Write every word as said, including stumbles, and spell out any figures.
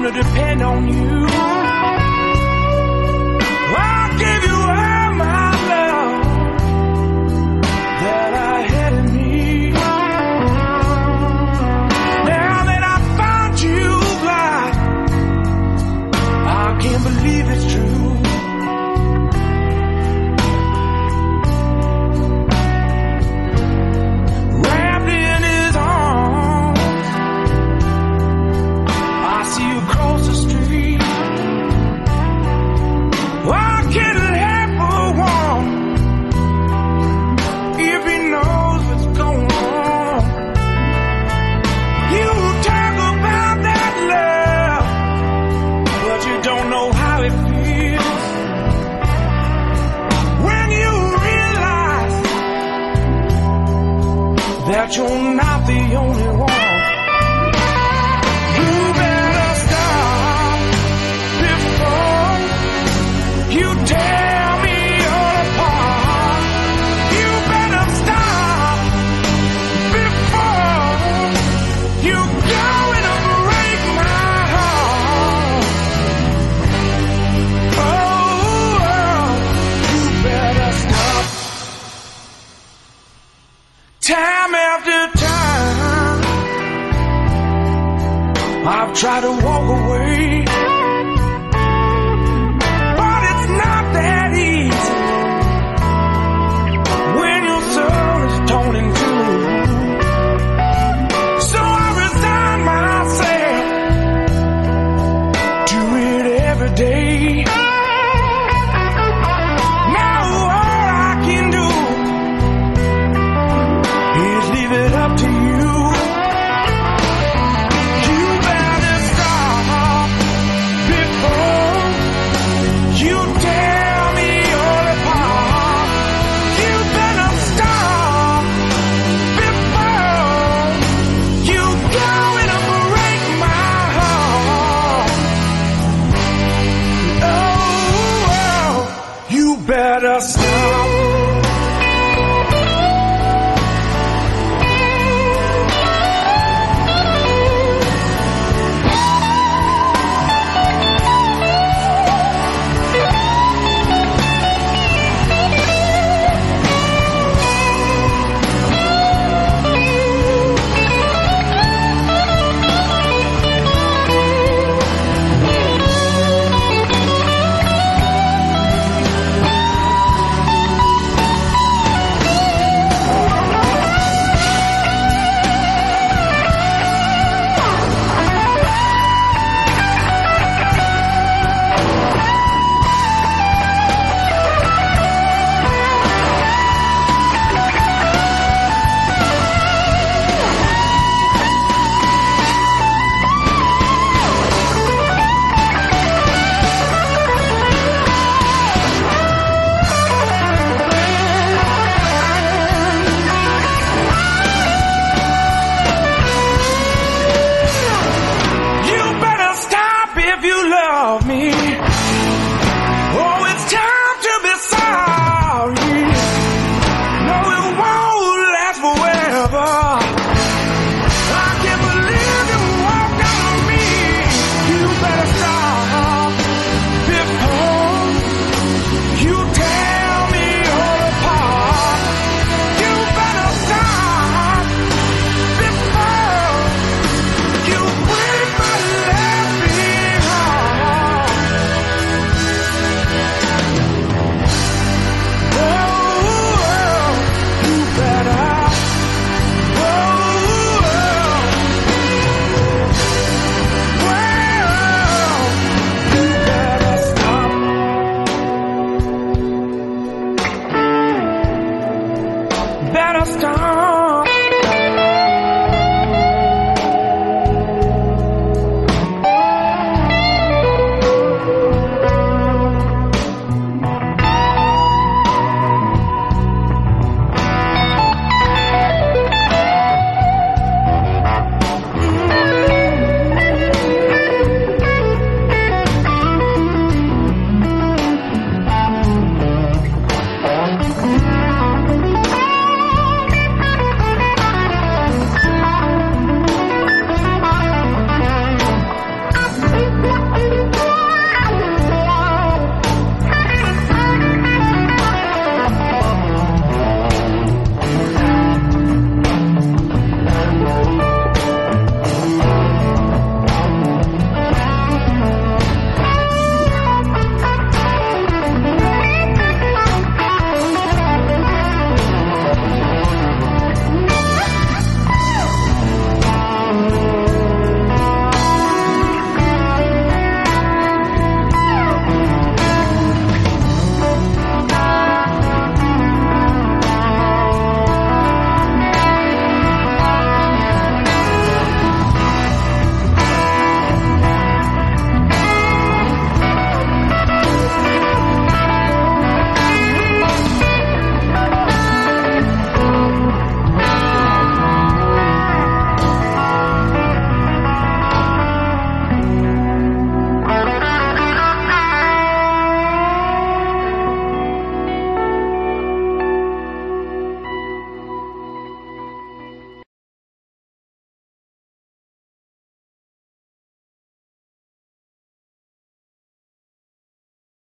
gonna depend on you. I'll give you all my love that I had in me. Now that I found you, life, I can't believe it's true. Wrapped in his arms, I see you across the street. I can't help but want if he knows what's going on. You talk about that love, but you don't know how it feels when you realize that you're not the only one. You better stop before you tear me all apart. You better stop before you're going to break my heart. Oh, oh, you better stop. Time after time, I've tried to walk away.